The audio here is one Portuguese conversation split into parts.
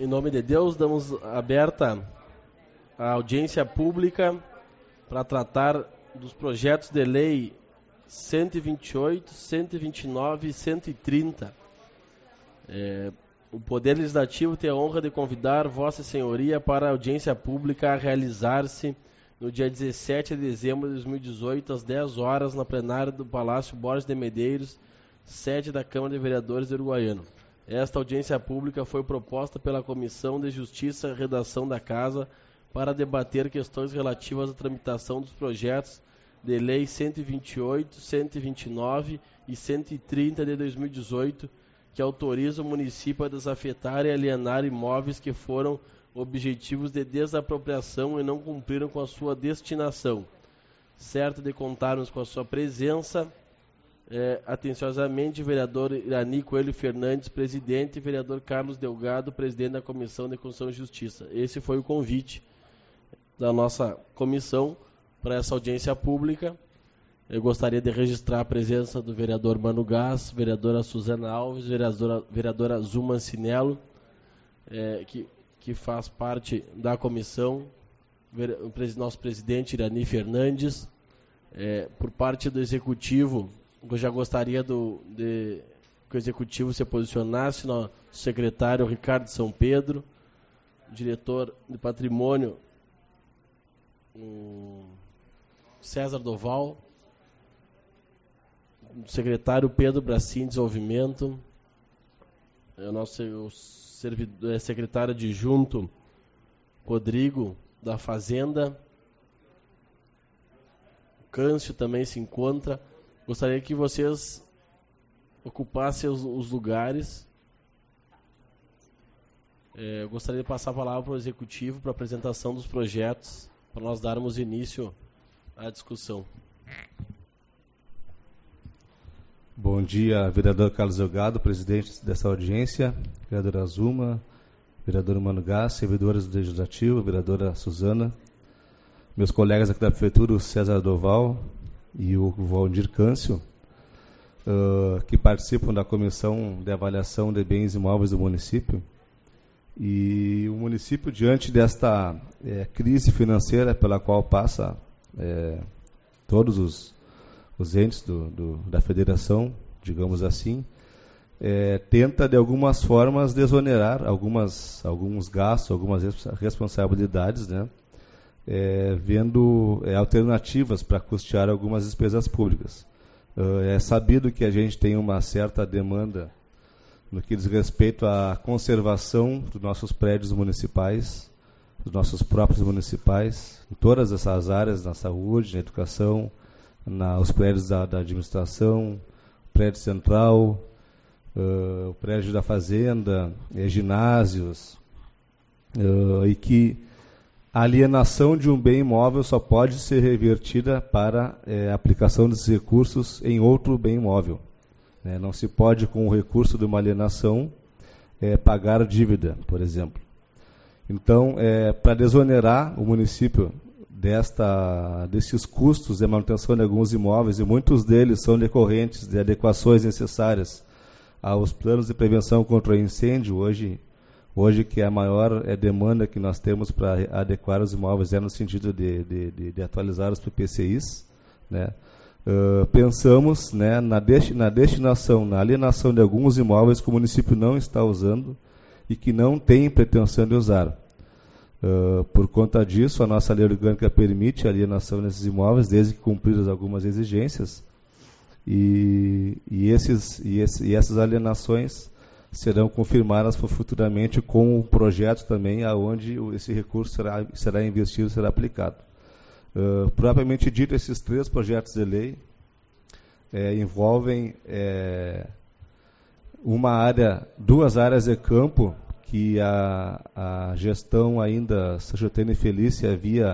Em nome de Deus, damos aberta a audiência pública para tratar dos projetos de lei 128, 129 e 130. O Poder Legislativo tem a honra de convidar Vossa Senhoria para a audiência pública a realizar-se no dia 17 de dezembro de 2018, às 10 horas, na plenária do Palácio Borges de Medeiros, sede da Câmara de Vereadores de Uruguaiana. Esta audiência pública foi proposta pela Comissão de Justiça e Redação da Casa para debater questões relativas à tramitação dos projetos de lei 128, 129 e 130 de 2018, que autoriza o município a desafetar e alienar imóveis que foram objetivos de desapropriação e não cumpriram com a sua destinação. Certo de contarmos com a sua presença, atenciosamente, vereador Irani Coelho Fernandes, presidente, e vereador Carlos Delgado, presidente da Comissão de Constituição e Justiça. Esse foi o convite da nossa comissão para essa audiência pública. Eu gostaria de registrar a presença do vereador Mano Gás, vereadora Suzana Alves, vereadora Zuma Cinello, que faz parte da comissão, nosso presidente Irani Fernandes. Por parte do Executivo, eu já gostaria que o Executivo se posicionasse, no secretário Ricardo São Pedro, diretor de Patrimônio César Doval, o secretário Pedro Bracim, Desenvolvimento, o nosso secretário adjunto Rodrigo, da Fazenda, o Câncio também se encontra. Gostaria que vocês ocupassem os lugares. Eu gostaria de passar a palavra para o Executivo para a apresentação dos projetos, para nós darmos início à discussão. Bom dia, vereador Carlos Delgado, presidente dessa audiência, vereadora Zuma, vereador Mano Gás, servidores do Legislativo, vereadora Suzana, meus colegas aqui da Prefeitura, o César Doval e o Valdir Câncio, que participam da Comissão de Avaliação de Bens Imóveis do município. E o município, diante desta crise financeira pela qual passa todos os entes da federação, digamos assim, tenta de algumas formas desonerar alguns gastos, algumas responsabilidades, né? Vendo alternativas para custear algumas despesas públicas. É sabido que a gente tem uma certa demanda no que diz respeito à conservação dos nossos prédios municipais, dos nossos próprios municipais, em todas essas áreas, na saúde, na educação, os prédios da administração, o prédio central, o prédio da fazenda, ginásios, e que a alienação de um bem imóvel só pode ser revertida para a aplicação desses recursos em outro bem imóvel. Não se pode, com o recurso de uma alienação, pagar dívida, por exemplo. Então, para desonerar o município desses custos de manutenção de alguns imóveis, e muitos deles são decorrentes de adequações necessárias aos planos de prevenção contra o incêndio, hoje que a maior demanda que nós temos para adequar os imóveis no sentido de atualizar os PPCIs, né? Pensamos, né, na destinação, na alienação de alguns imóveis que o município não está usando e que não tem pretensão de usar. Por conta disso, a nossa lei orgânica permite a alienação desses imóveis, desde que cumpridas algumas exigências, e essas alienações serão confirmadas futuramente com o projeto também, aonde esse recurso será investido, será aplicado. Propriamente dito, esses 3 projetos de lei envolvem duas áreas de campo que a gestão ainda Sachotene Felícia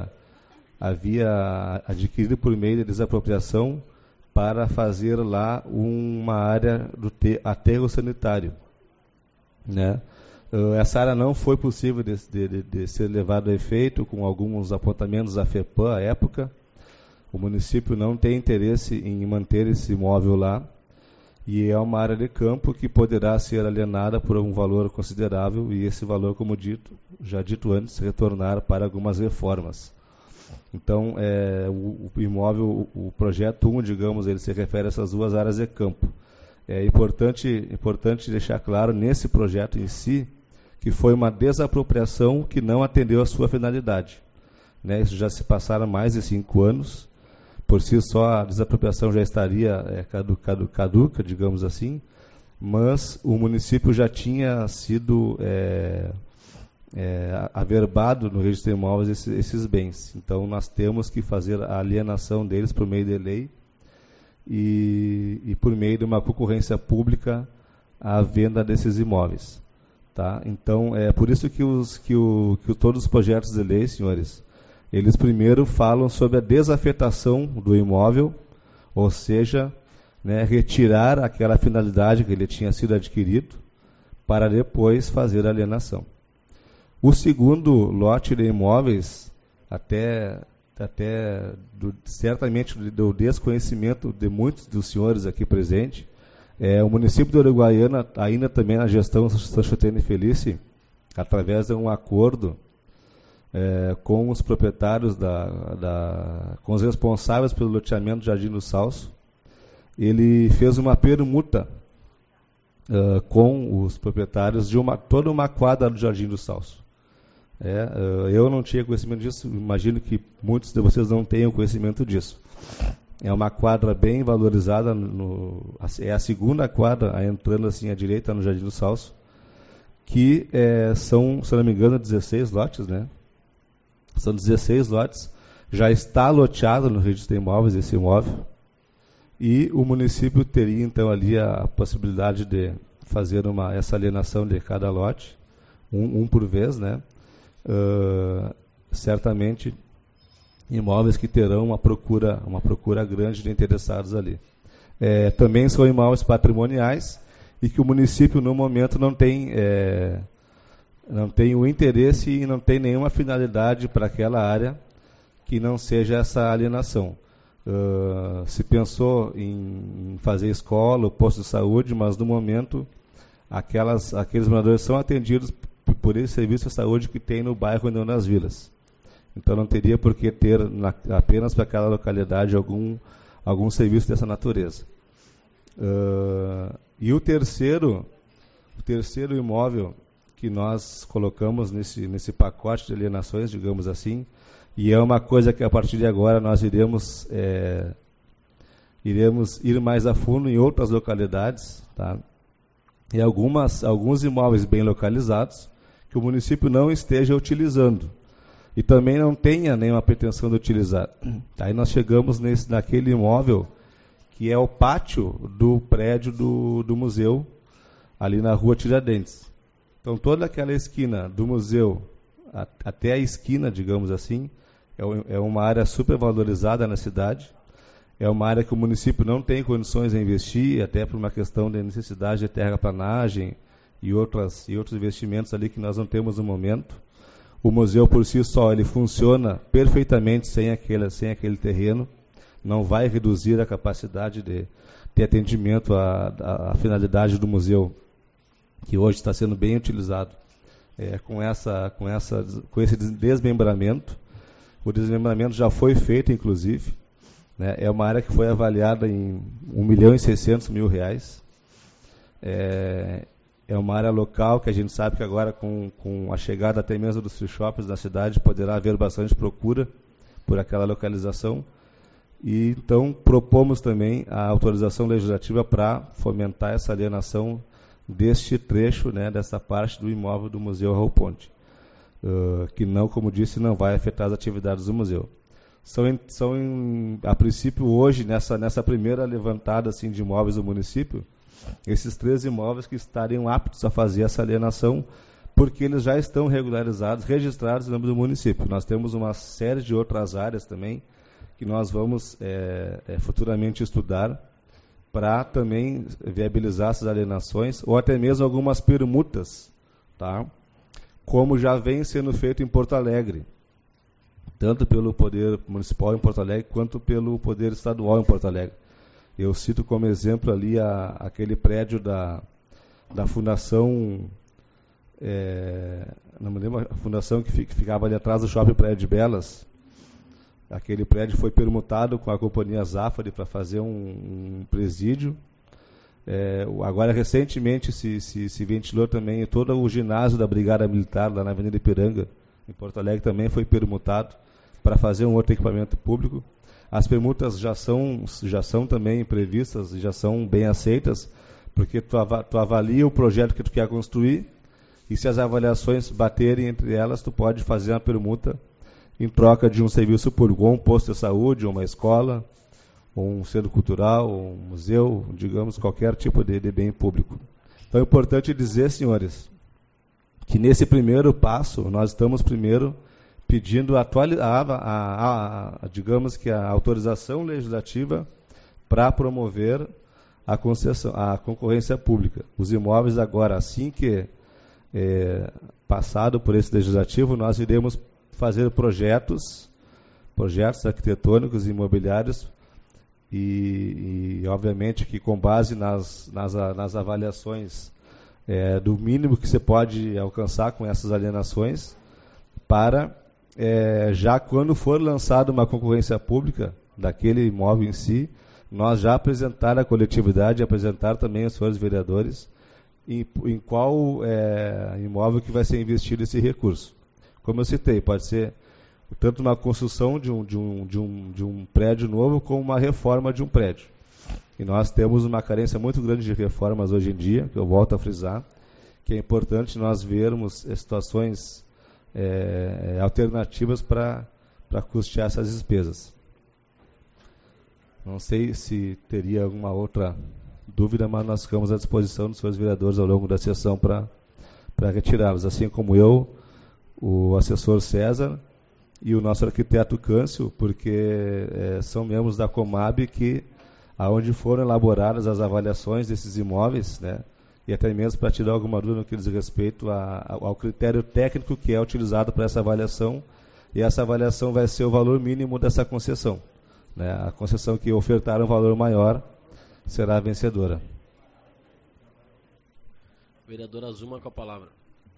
havia adquirido por meio de desapropriação para fazer lá uma área aterro sanitário, né? Essa área não foi possível de ser levada a efeito, com alguns apontamentos da FEPAM à época. O município não tem interesse em manter esse imóvel lá. e é uma área de campo que poderá ser alienada por um valor considerável, e esse valor, como já dito antes, retornar para algumas reformas. Então, o imóvel, o projeto 1, digamos, ele se refere a essas duas áreas de campo. É importante deixar claro nesse projeto em si que foi uma desapropriação que não atendeu a sua finalidade. Né? Isso já se passaram mais de 5 anos. Por si só, a desapropriação já estaria caduca, digamos assim, mas o município já tinha sido averbado no registro de imóveis esses bens. Então, nós temos que fazer a alienação deles por meio de lei e por meio de uma concorrência pública à venda desses imóveis. Tá? Então, é por isso que todos os projetos de lei, senhores, eles primeiro falam sobre a desafetação do imóvel, ou seja, né, retirar aquela finalidade que ele tinha sido adquirido, para depois fazer a alienação. O segundo lote de imóveis, certamente do desconhecimento de muitos dos senhores aqui presentes, o município de Uruguaiana, ainda também na gestão Sanchotene Felice, através de um acordo com os proprietários, com os responsáveis pelo loteamento do Jardim do Salso, ele fez uma permuta com os proprietários de toda uma quadra do Jardim do Salso. Eu não tinha conhecimento disso, imagino que muitos de vocês não tenham conhecimento disso. É uma quadra bem valorizada, é a segunda quadra, entrando assim à direita no Jardim do Salso, que são, se não me engano, 16 lotes, né? São 16 lotes, já está loteado no registro de imóveis esse imóvel, e o município teria então ali a possibilidade de fazer essa alienação de cada lote, um por vez, né? Certamente imóveis que terão uma procura grande de interessados ali. Também são imóveis patrimoniais e que o município no momento não tem o interesse e não tem nenhuma finalidade para aquela área que não seja essa alienação. Se pensou em fazer escola ou posto de saúde, mas no momento aqueles moradores são atendidos por esse serviço de saúde que tem no bairro União das Vilas. Então não teria por que ter apenas para aquela localidade algum serviço dessa natureza. E o terceiro imóvel que nós colocamos nesse pacote de alienações, digamos assim, e é uma coisa que a partir de agora nós iremos ir mais a fundo em outras localidades, tá? E alguns imóveis bem localizados que o município não esteja utilizando e também não tenha nenhuma pretensão de utilizar. Aí nós chegamos naquele imóvel que é o pátio do prédio do museu, ali na rua Tiradentes. Então toda aquela esquina do museu até a esquina, digamos assim, é uma área super valorizada na cidade. É uma área que o município não tem condições de investir, até por uma questão de necessidade de terraplanagem e outros investimentos ali que nós não temos no momento. O museu por si só ele funciona perfeitamente sem aquele terreno, não vai reduzir a capacidade de atendimento à finalidade do museu, que hoje está sendo bem utilizado. Com esse desmembramento, o desmembramento já foi feito, inclusive, né? É uma área que foi avaliada em R$1.600.000. É uma área local que a gente sabe que agora com a chegada até mesmo dos free shops na cidade poderá haver bastante procura por aquela localização. E então propomos também a autorização legislativa para fomentar essa alienação deste trecho, né, dessa parte do imóvel do Museu Raul Ponte, que não, como disse, não vai afetar as atividades do museu. A princípio hoje, nessa primeira levantada assim, de imóveis do município, esses 3 imóveis que estariam aptos a fazer essa alienação, porque eles já estão regularizados, registrados em nome do município. Nós temos uma série de outras áreas também que nós vamos futuramente estudar para também viabilizar essas alienações, ou até mesmo algumas permutas, tá? Como já vem sendo feito em Porto Alegre, tanto pelo Poder Municipal em Porto Alegre, quanto pelo Poder Estadual em Porto Alegre. Eu cito como exemplo ali aquele prédio da Fundação, não me lembro, a fundação que ficava ali atrás do Shopping Praia de Belas. Aquele prédio foi permutado com a companhia Zafari para fazer um presídio. Agora, recentemente, se ventilou também todo o ginásio da Brigada Militar, lá na Avenida Ipiranga, em Porto Alegre, também foi permutado para fazer um outro equipamento público. As permutas já são também previstas, já são bem aceitas, porque tu avalia o projeto que tu quer construir, e se as avaliações baterem entre elas, tu pode fazer uma permuta em troca de um serviço público, ou um posto de saúde, ou uma escola, ou um centro cultural, ou um museu, digamos, qualquer tipo de bem público. Então é importante dizer, senhores, que nesse primeiro passo, nós estamos primeiro pedindo digamos que a autorização legislativa para promover a concorrência pública. Os imóveis agora, assim que passado por esse legislativo, nós iremos fazer projetos arquitetônicos e imobiliários e obviamente que com base nas avaliações do mínimo que você pode alcançar com essas alienações, para já quando for lançada uma concorrência pública daquele imóvel em si, nós já apresentar à coletividade, apresentar também aos senhores vereadores em qual imóvel que vai ser investido esse recurso. Como eu citei, pode ser tanto uma construção de um prédio novo como uma reforma de um prédio. E nós temos uma carência muito grande de reformas hoje em dia, que eu volto a frisar, que é importante nós vermos situações alternativas para custear essas despesas. Não sei se teria alguma outra dúvida, mas nós ficamos à disposição dos senhores vereadores ao longo da sessão para retirá-los, assim como eu, o assessor César e o nosso arquiteto Câncio, porque são membros da Comab que, aonde foram elaboradas as avaliações desses imóveis, né, e até mesmo para tirar alguma dúvida no que diz respeito ao critério técnico que é utilizado para essa avaliação, e essa avaliação vai ser o valor mínimo dessa concessão. Né? A concessão que ofertar um valor maior será a vencedora. Vereadora Azuma com a palavra.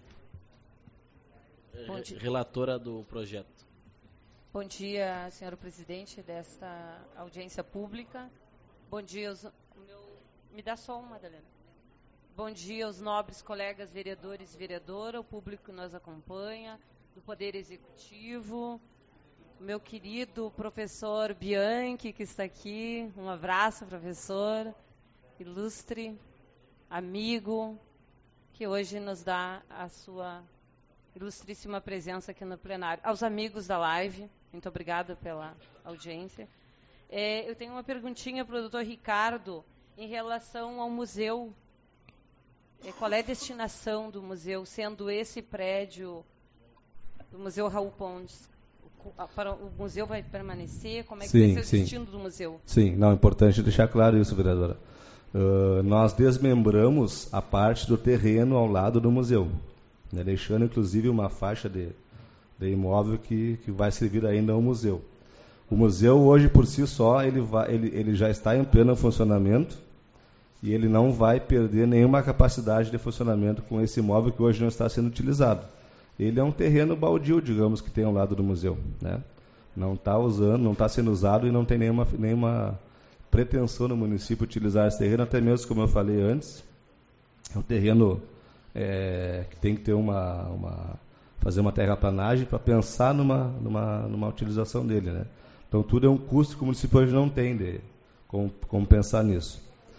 Relatora do projeto. Bom dia, senhor presidente desta audiência pública. Bom dia, me dá só uma, Madalena. Bom dia aos nobres colegas vereadores e vereadora, o público que nos acompanha, do Poder Executivo, o meu querido professor Bianchi, que está aqui. Um abraço, professor, ilustre, amigo, que hoje nos dá a sua ilustríssima presença aqui no plenário. Aos amigos da live, muito obrigada pela audiência. Eu tenho uma perguntinha para o doutor Ricardo em relação ao museu. Qual é a destinação do museu, sendo esse prédio do Museu Raul Pontes? O museu vai permanecer? Como é que vai ser o destino do museu? Sim, não, é importante deixar claro isso, vereadora. Nós desmembramos a parte do terreno ao lado do museu, né, deixando inclusive uma faixa de imóvel que vai servir ainda ao museu. O museu hoje por si só ele já está em pleno funcionamento e ele não vai perder nenhuma capacidade de funcionamento com esse imóvel que hoje não está sendo utilizado. Ele é um terreno baldio, digamos, que tem ao lado do museu, né? Não está sendo usado e não tem nenhuma pretensão no município utilizar esse terreno, até mesmo como eu falei antes, é um terreno que tem que ter fazer uma terraplanagem para pensar numa utilização dele, né? Então tudo é um custo que o município hoje não tem como pensar nisso.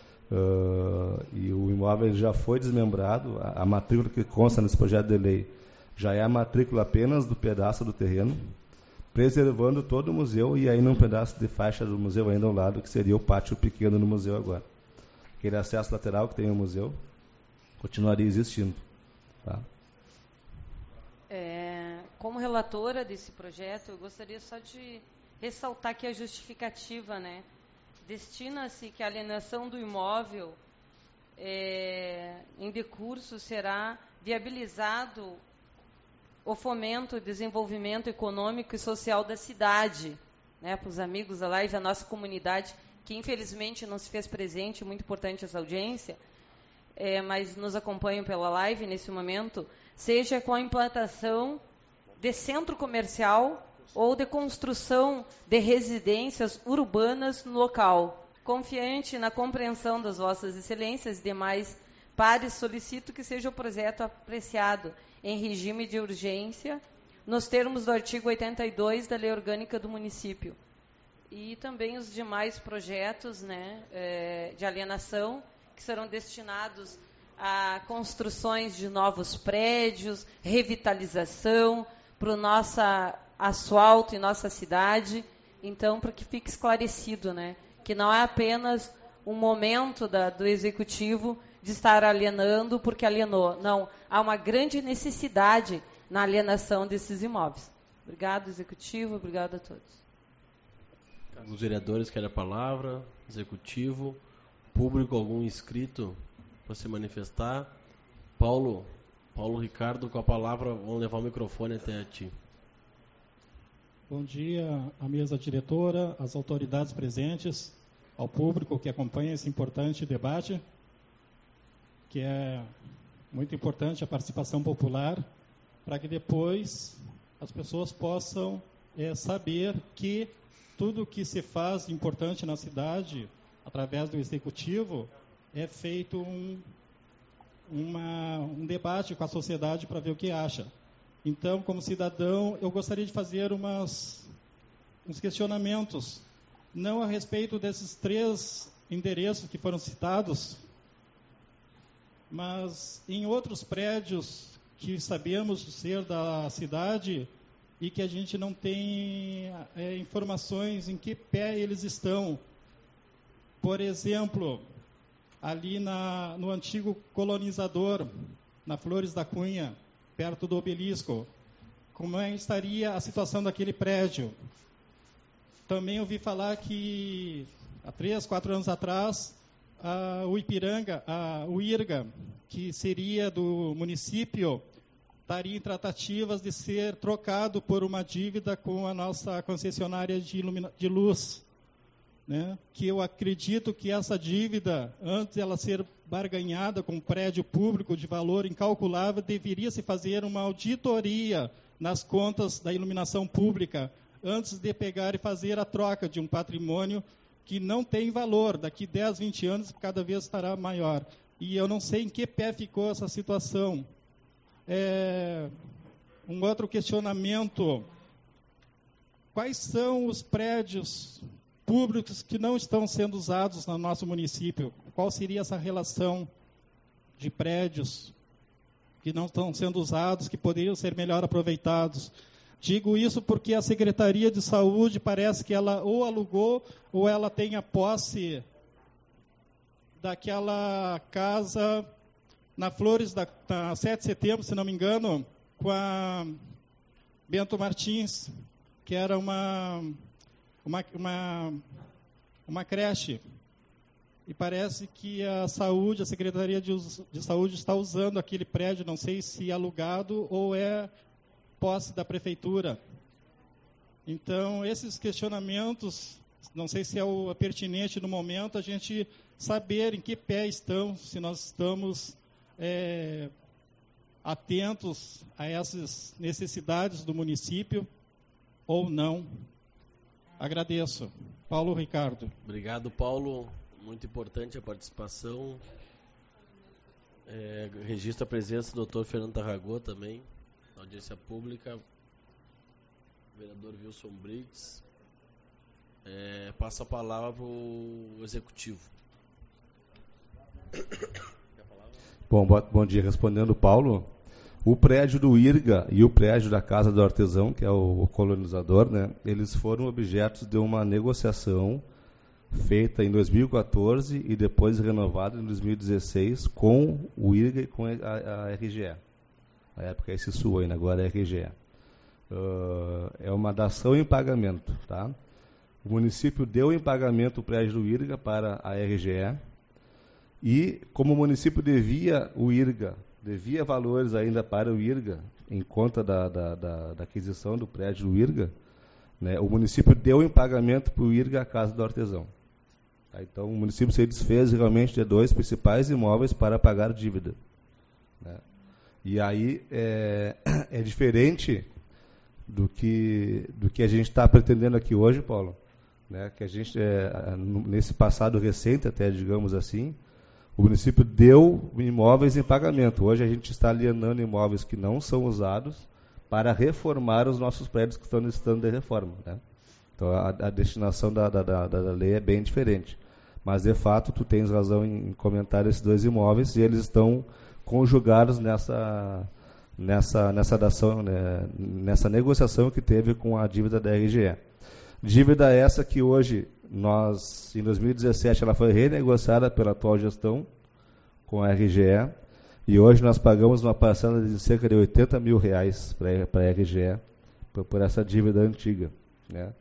E o imóvel já foi desmembrado, a matrícula que consta nesse projeto de lei já é a matrícula apenas do pedaço do terreno, preservando todo o museu e ainda um pedaço de faixa do museu ainda ao lado, que seria o pátio pequeno no museu agora. Aquele acesso lateral que tem o museu continuaria existindo. Tá? Como relatora desse projeto, eu gostaria só de ressaltar que a justificativa, né, destina-se que a alienação do imóvel em decurso será viabilizado o fomento e desenvolvimento econômico e social da cidade, né, para os amigos da live, a nossa comunidade que infelizmente não se fez presente, muito importante essa audiência, mas nos acompanham pela live nesse momento, seja com a implantação de centro comercial ou de construção de residências urbanas no local. Confiante na compreensão das vossas excelências e demais pares, solicito que seja o projeto apreciado em regime de urgência, nos termos do artigo 82 da Lei Orgânica do Município. E também os demais projetos, né, de alienação, que serão destinados a construções de novos prédios, revitalização, para o nosso asfalto em nossa cidade. Então, para que fique esclarecido, né, que não é apenas um momento do Executivo de estar alienando porque alienou. Não, há uma grande necessidade na alienação desses imóveis. Obrigado, Executivo, obrigado a todos. Os vereadores querem a palavra, Executivo, público, algum inscrito para se manifestar. Paulo Ricardo, com a palavra, vamos levar o microfone até ti. Bom dia à mesa diretora, às autoridades presentes, ao público que acompanha esse importante debate, que é muito importante a participação popular, para que depois as pessoas possam saber que tudo que se faz importante na cidade, através do Executivo, é feito um debate com a sociedade para ver o que acha. Então, como cidadão, eu gostaria de fazer uns questionamentos, não a respeito desses 3 endereços que foram citados, mas em outros prédios que sabemos ser da cidade e que a gente não tem informações em que pé eles estão. Por exemplo, ali no antigo colonizador, na Flores da Cunha, perto do obelisco, como estaria a situação daquele prédio? Também ouvi falar que há 3, 4 anos atrás, o Ipiranga, o IRGA, que seria do município, estaria em tratativas de ser trocado por uma dívida com a nossa concessionária de luz, né? Que eu acredito que essa dívida, antes de ela ser barganhada com um prédio público de valor incalculável, deveria se fazer uma auditoria nas contas da iluminação pública, antes de pegar e fazer a troca de um patrimônio que não tem valor. Daqui 10, 20 anos, cada vez estará maior. E eu não sei em que pé ficou essa situação. Um outro questionamento: quais são os prédios públicos que não estão sendo usados no nosso município? Qual seria essa relação de prédios que não estão sendo usados, que poderiam ser melhor aproveitados? Digo isso porque a Secretaria de Saúde parece que ela ou alugou ou ela tem a posse daquela casa na Flores da 7 de setembro, se não me engano, com a Bento Martins, que era uma creche. E parece que a Secretaria de Saúde está usando aquele prédio, não sei se é alugado ou é posse da prefeitura. Então, esses questionamentos, não sei se é o pertinente no momento, a gente saber em que pé estão, se nós estamos atentos a essas necessidades do município ou não. Agradeço. Paulo Ricardo. Obrigado, Paulo. Muito importante a participação. Registra a presença do Dr. Fernando Tarragó também, na audiência pública. Vereador Wilson Briggs. Passa a palavra para o Executivo. Bom dia. Respondendo, Paulo, o prédio do IRGA e o prédio da Casa do Artesão, que é o colonizador, né, eles foram objetos de uma negociação feita em 2014 e depois renovada em 2016 com o IRGA e com a RGE. Na época é SSU ainda, agora é RGE. É uma dação em pagamento, tá? O município deu em pagamento o prédio do IRGA para a RGE e, como o município devia valores ainda para o IRGA, em conta da aquisição do prédio do IRGA, né, o município deu em pagamento para o IRGA a Casa do Artesão. Então, o município se desfez realmente de 2 principais imóveis para pagar dívida, né? E aí é diferente do que a gente está pretendendo aqui hoje, Paulo, né? Que a gente, nesse passado recente, até digamos assim, o município deu imóveis em pagamento. Hoje a gente está alienando imóveis que não são usados para reformar os nossos prédios que estão necessitando de reforma, né? Então a destinação da lei é bem diferente. Mas, de fato, tu tens razão em comentar esses 2 imóveis e eles estão conjugados nessa dação, né, nessa negociação que teve com a dívida da RGE. Dívida essa que hoje, em 2017, ela foi renegociada pela atual gestão com a RGE e hoje nós pagamos uma parcela de cerca de R$80 mil para a RGE por essa dívida antiga, né?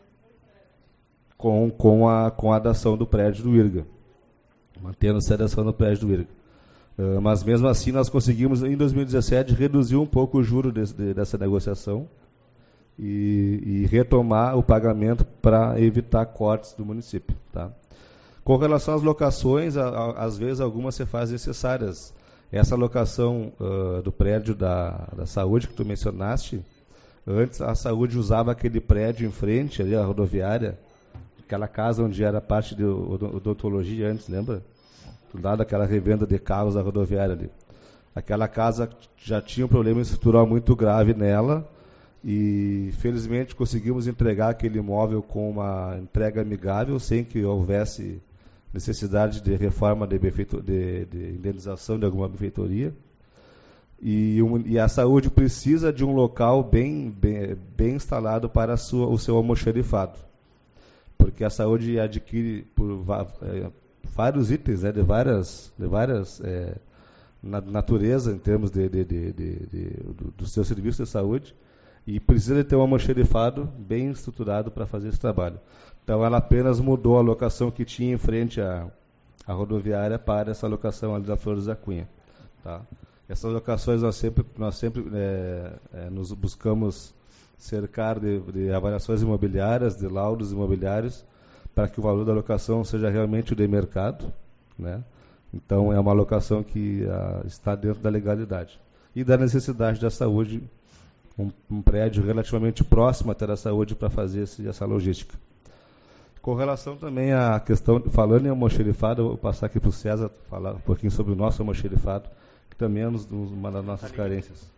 Com a dação do prédio do IRGA, mantendo-se a dação do prédio do IRGA. Mas mesmo assim nós conseguimos, em 2017, reduzir um pouco o juro dessa negociação e retomar o pagamento para evitar cortes do município, tá? Com relação às locações, às vezes algumas se fazem necessárias. Essa locação do prédio da saúde que tu mencionaste, antes a saúde usava aquele prédio em frente, ali a rodoviária, aquela casa onde era parte de odontologia antes, lembra? Lá daquela revenda de carros da rodoviária ali. Aquela casa já tinha um problema estrutural muito grave nela e, felizmente, conseguimos entregar aquele imóvel com uma entrega amigável, sem que houvesse necessidade de reforma de indenização de alguma benfeitoria. E a saúde precisa de um local bem instalado para o seu almoxarifado, porque a saúde adquire por vários itens, né, de várias natureza em termos do seu serviço de saúde, e precisa ter um almoxarifado bem estruturado para fazer esse trabalho. Então ela apenas mudou a locação que tinha em frente à rodoviária para essa locação ali da Flores da Cunha, tá? Essas locações nós sempre nos buscamos cercar de avaliações imobiliárias, de laudos imobiliários, para que o valor da locação seja realmente o de mercado, né? Então é uma locação que está dentro da legalidade e da necessidade da saúde, um prédio relativamente próximo até da saúde para fazer essa logística. Com relação também à questão, falando em almoxarifado, eu vou passar aqui para o César falar um pouquinho sobre o nosso almoxarifado, que também é uma das nossas carências.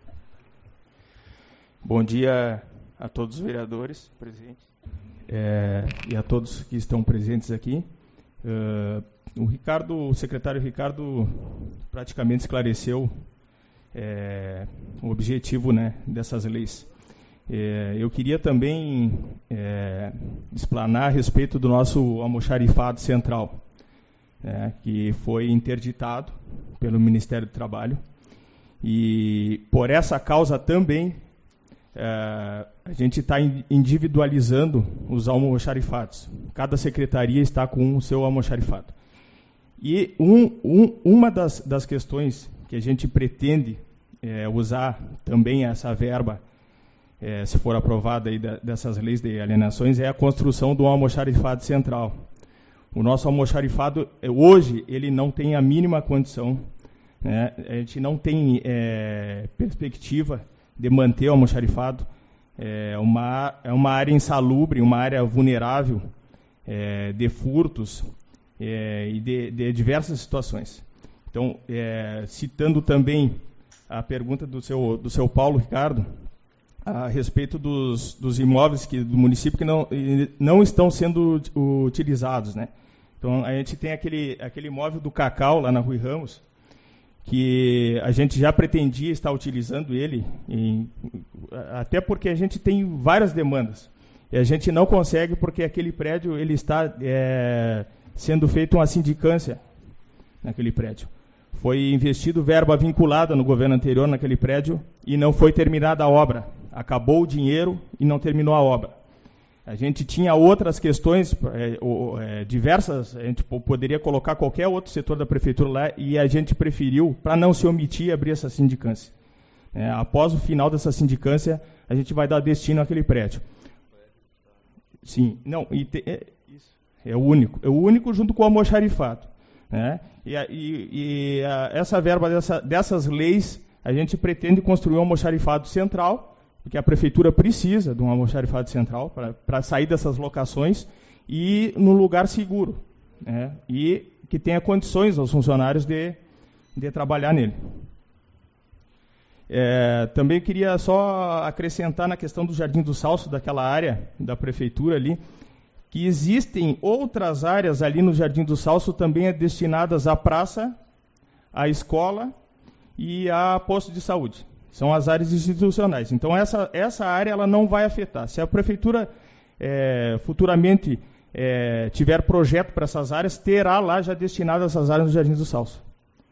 Bom dia a todos os vereadores presentes e a todos que estão presentes aqui. O secretário Ricardo praticamente esclareceu o objetivo, né, dessas leis. Eu queria também explanar a respeito do nosso almoxarifado central, que foi interditado pelo Ministério do Trabalho. E por essa causa também a gente está individualizando os almoxarifados. Cada secretaria está com o seu almoxarifado. E uma das questões que a gente pretende usar também essa verba, se for aprovada aí dessas leis de alienações, é a construção do almoxarifado central. O nosso almoxarifado, hoje, ele não tem a mínima condição, né? A gente não tem perspectiva de manter o almoxarifado. É uma área insalubre, uma área vulnerável de furtos e de diversas situações. Então, citando também a pergunta do seu Paulo Ricardo, a respeito dos imóveis do município que não estão sendo utilizados, né? Então, a gente tem aquele imóvel do Cacau, lá na Rui Ramos, que a gente já pretendia estar utilizando ele, até porque a gente tem várias demandas. E a gente não consegue porque aquele prédio ele está sendo feita uma sindicância naquele prédio. Foi investido verba vinculada no governo anterior naquele prédio e não foi terminada a obra. Acabou o dinheiro e não terminou a obra. A gente tinha outras questões diversas, a gente poderia colocar qualquer outro setor da prefeitura lá e a gente preferiu, para não se omitir, abrir essa sindicância. Após o final dessa sindicância, a gente vai dar destino àquele prédio. Sim, não, isso. É o único junto com o almoxarifado, né? Essa verba dessas leis, a gente pretende construir um almoxarifado central, porque a prefeitura precisa de um almoxarifado central para sair dessas locações e num lugar seguro, né? E que tenha condições aos funcionários de trabalhar nele. Também queria só acrescentar na questão do Jardim do Salso, daquela área da prefeitura ali, que existem outras áreas ali no Jardim do Salso também destinadas à praça, à escola e a posto de saúde. São as áreas institucionais. Então, essa área ela não vai afetar. Se a prefeitura futuramente tiver projeto para essas áreas, terá lá já destinado essas áreas no Jardim do Salso.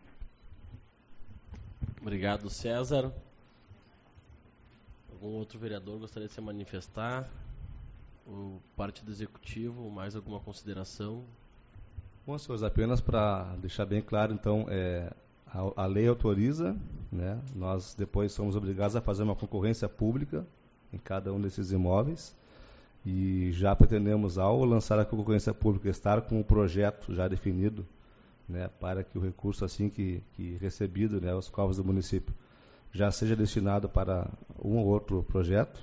Obrigado, César. Algum outro vereador gostaria de se manifestar? O Partido Executivo, mais alguma consideração? Bom, senhores, apenas para deixar bem claro, então, a lei autoriza, né? Nós depois somos obrigados a fazer uma concorrência pública em cada um desses imóveis e já pretendemos, ao lançar a concorrência pública, estar com o projeto já definido, né, para que o recurso, assim que recebido, né, aos cofres do município, já seja destinado para um ou outro projeto.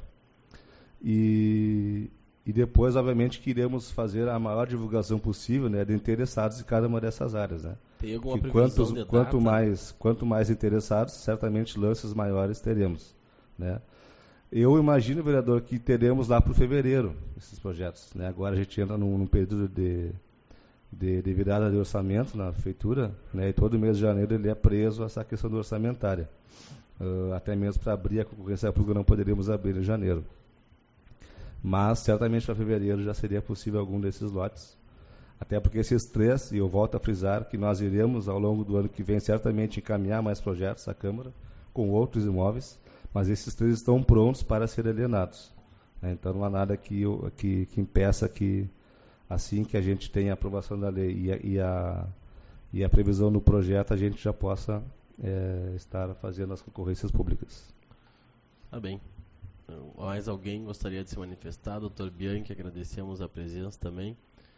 E depois, obviamente, que iremos fazer a maior divulgação possível, né, de interessados em cada uma dessas áreas, né? Tem alguma previsão de data? Quanto mais interessados, certamente lances maiores teremos, né? Eu imagino, vereador, que teremos lá para fevereiro esses projetos, né? Agora a gente entra num período de virada de orçamento na prefeitura, né? E todo mês de janeiro ele é preso a essa questão do orçamentária. Até mesmo para abrir a concorrência pública não poderíamos abrir em janeiro. Mas certamente para fevereiro já seria possível algum desses lotes. Até porque esses três, e eu volto a frisar, que nós iremos ao longo do ano que vem certamente encaminhar mais projetos à Câmara, com outros imóveis, mas esses três estão prontos para serem alienados. Então não há nada que impeça que, assim que a gente tenha a aprovação da lei e a previsão no projeto, a gente já possa estar fazendo as concorrências públicas. Tá bem. Mais alguém gostaria de se manifestar? Doutor Bianchi, agradecemos a presença também.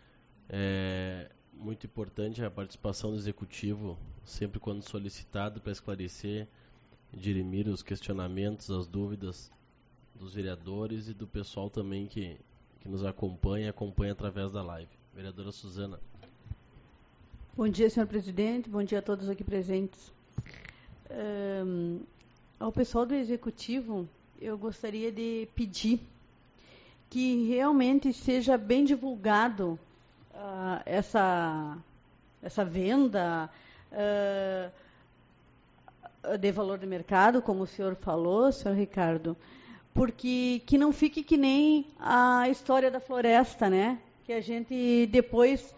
Muito importante a participação do Executivo, sempre quando solicitado, para esclarecer e dirimir os questionamentos, as dúvidas dos vereadores e do pessoal também que nos acompanha através da live. Vereadora Suzana. Bom dia, senhor presidente. Bom dia a todos aqui presentes. Ao pessoal do Executivo, eu gostaria de pedir que realmente seja bem divulgado essa venda de valor de mercado, como o senhor falou, senhor Ricardo, porque que não fique que nem a história da floresta, né? Que a gente depois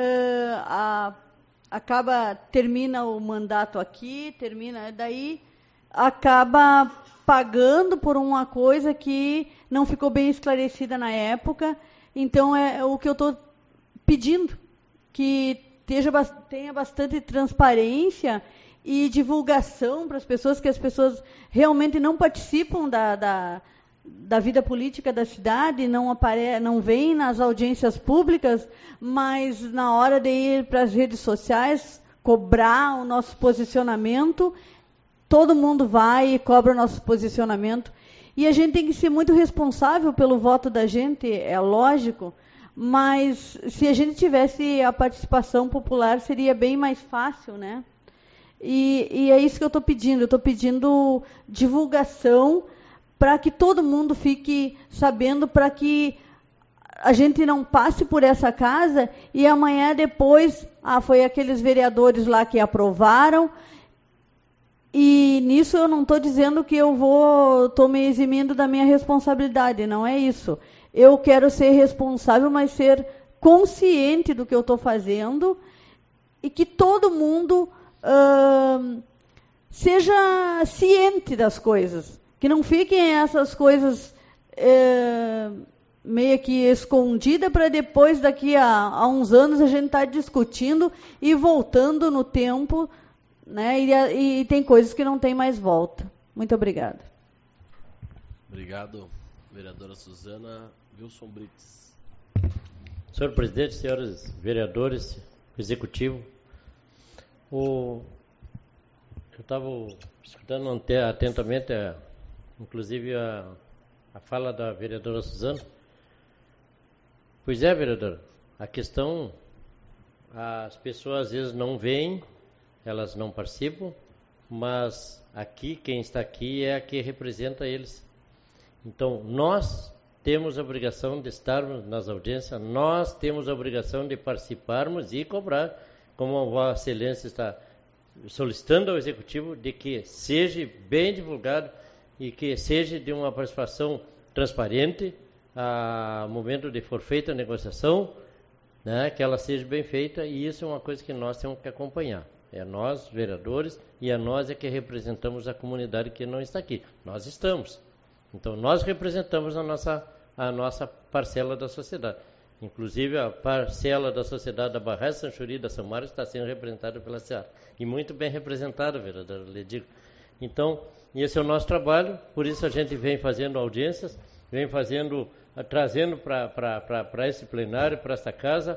termina o mandato aqui, daí acaba pagando por uma coisa que não ficou bem esclarecida na época. Então, é o que eu estou pedindo, que tenha bastante transparência e divulgação para as pessoas, que as pessoas realmente não participam da vida política da cidade, não vêm nas audiências públicas, mas na hora de ir para as redes sociais cobrar o nosso posicionamento, todo mundo vai e cobra o nosso posicionamento. E a gente tem que ser muito responsável pelo voto da gente, é lógico, mas se a gente tivesse a participação popular, seria bem mais fácil, né? E é isso que eu estou pedindo. Eu estou pedindo divulgação para que todo mundo fique sabendo, para que a gente não passe por essa casa e amanhã depois, foi aqueles vereadores lá que aprovaram. E nisso eu não estou dizendo que estou me eximindo da minha responsabilidade, não é isso. Eu quero ser responsável, mas ser consciente do que eu estou fazendo e que todo mundo seja ciente das coisas. Que não fiquem essas coisas meio que escondidas para depois, daqui a uns anos, a gente estar discutindo e voltando no tempo, né? E tem coisas que não tem mais volta. Muito obrigada. Obrigado, vereadora Suzana. Wilson Brits. Senhor presidente, senhores vereadores, executivo, eu estava escutando atentamente, inclusive, a fala da vereadora Suzana. Pois é, vereadora, a questão, as pessoas às vezes não veem, elas não participam, mas aqui, quem está aqui é a que representa eles. Então, nós temos a obrigação de estarmos nas audiências, nós temos a obrigação de participarmos e cobrar, como a Vossa Excelência está solicitando ao Executivo, de que seja bem divulgado e que seja de uma participação transparente, a momento de for feita a negociação, né, que ela seja bem feita, e isso é uma coisa que nós temos que acompanhar. É nós, vereadores, e é nós que representamos a comunidade que não está aqui. Nós estamos. Então, nós representamos a nossa parcela da sociedade. Inclusive, a parcela da sociedade da Barra, Sanchuri e da São Mário está sendo representada pela Seara. E muito bem representada, vereador, lhe digo. Então, esse é o nosso trabalho, por isso a gente vem fazendo audiências, vem trazendo para esse plenário, para esta casa,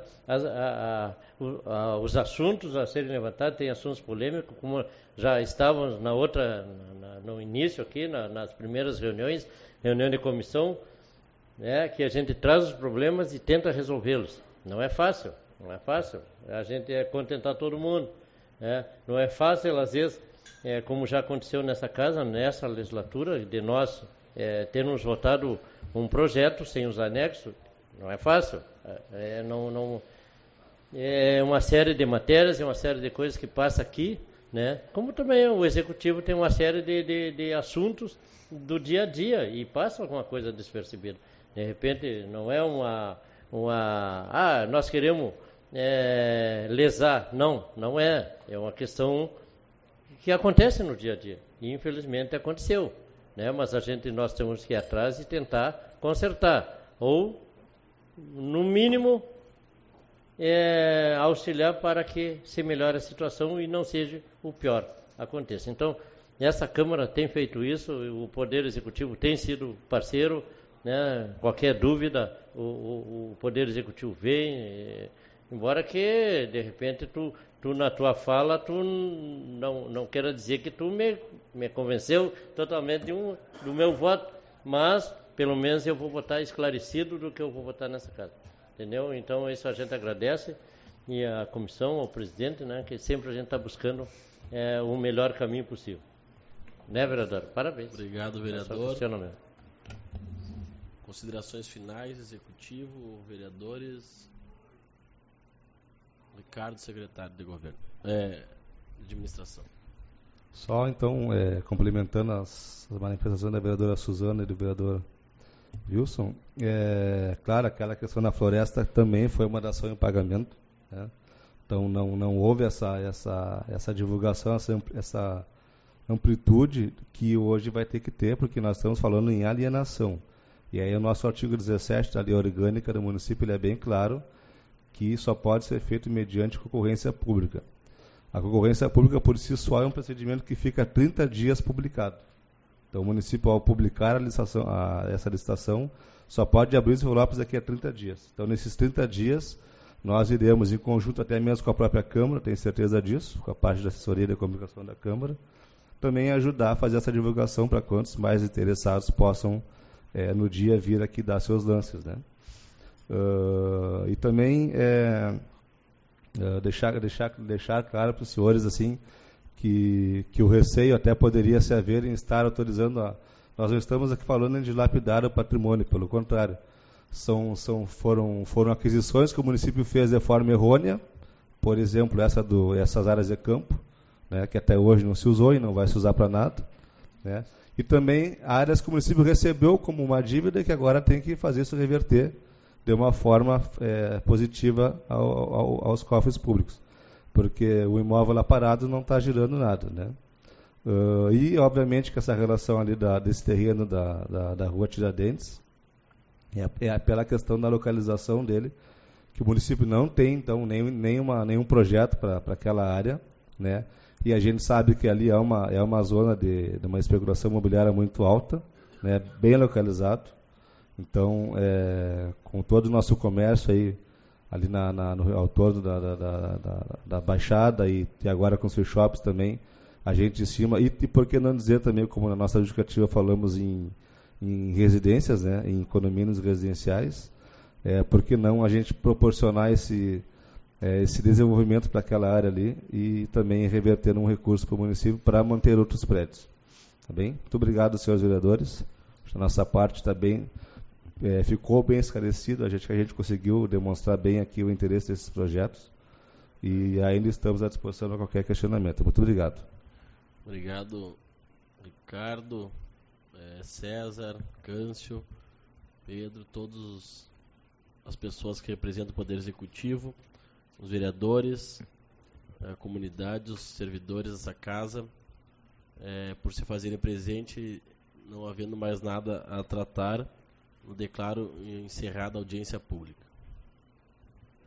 os assuntos a serem levantados. Tem assuntos polêmicos, como já estávamos no início aqui, nas primeiras reunião de comissão, né, que a gente traz os problemas e tenta resolvê-los. Não é fácil. A gente é contentar todo mundo. Né? Não é fácil, às vezes, como já aconteceu nessa casa, nessa legislatura, de nós termos votado um projeto sem os anexos. Não é fácil. É uma série de matérias, é uma série de coisas que passa aqui, né? Como também o Executivo tem uma série de assuntos do dia a dia e passa alguma coisa despercebida. De repente, não é nós queremos lesar. Não é. É uma questão que acontece no dia a dia. E, infelizmente, aconteceu. Né? Mas nós temos que ir atrás e tentar consertar. Ou, no mínimo, auxiliar para que se melhore a situação e não seja o pior aconteça. Então, essa Câmara tem feito isso, o Poder Executivo tem sido parceiro, né? Qualquer dúvida, o Poder Executivo vem, embora que, de repente, tu na tua fala, tu não queira dizer que tu me convenceu totalmente do meu voto, mas, pelo menos, eu vou votar esclarecido do que eu vou votar nessa casa. Entendeu? Então, isso a gente agradece, e a comissão, ao presidente, né, que sempre a gente está buscando o melhor caminho possível. Né, vereador? Parabéns. Obrigado, vereador. Considerações finais, executivo, vereadores. Ricardo, secretário de governo. Administração. Só, então, complementando as manifestações da vereadora Suzana e do vereador Wilson, claro, aquela questão da floresta também foi uma dação em pagamento, né? Então não houve essa divulgação, essa amplitude que hoje vai ter que ter, porque nós estamos falando em alienação. E aí o nosso artigo 17 da Lei Orgânica do município, ele é bem claro que só pode ser feito mediante concorrência pública. A concorrência pública por si só é um procedimento que fica 30 dias publicado. Então, o município, ao publicar essa licitação, só pode abrir os envelopes daqui a 30 dias. Então, nesses 30 dias, nós iremos, em conjunto até mesmo com a própria Câmara, tenho certeza disso, com a parte da assessoria de comunicação da Câmara, também ajudar a fazer essa divulgação para quantos mais interessados possam, no dia, vir aqui dar seus lances, né? E também deixar claro para os senhores, assim, que o receio até poderia se haver em estar autorizando nós não estamos aqui falando de lapidar o patrimônio, pelo contrário, foram aquisições que o município fez de forma errônea, por exemplo, essas áreas de campo, né, que até hoje não se usou e não vai se usar para nada, né, e também áreas que o município recebeu como uma dívida que agora tem que fazer isso reverter de uma forma positiva aos cofres públicos, porque o imóvel lá parado não está girando nada, né? E, obviamente, que essa relação ali desse terreno da Rua Tiradentes é pela questão da localização dele, que o município não tem, então, nenhum projeto para aquela área, né? E a gente sabe que ali é uma zona de uma especulação imobiliária muito alta, né? Bem localizado. Então, com todo o nosso comércio aí ali ao torno da Baixada e agora com os free shops também, a gente estima, e por que não dizer também, como na nossa justificativa falamos em residências, né, em condomínios residenciais, por que não a gente proporcionar esse desenvolvimento para aquela área ali e também reverter um recurso para o município para manter outros prédios. Tá bem? Muito obrigado, senhores vereadores. A nossa parte está bem, ficou bem esclarecido, a gente conseguiu demonstrar bem aqui o interesse desses projetos e ainda estamos à disposição para qualquer questionamento. Muito obrigado. Obrigado, Ricardo, César, Câncio, Pedro, todas as pessoas que representam o Poder Executivo, os vereadores, a comunidade, os servidores dessa casa, por se fazerem presente, não havendo mais nada a tratar, eu declaro encerrada a audiência pública.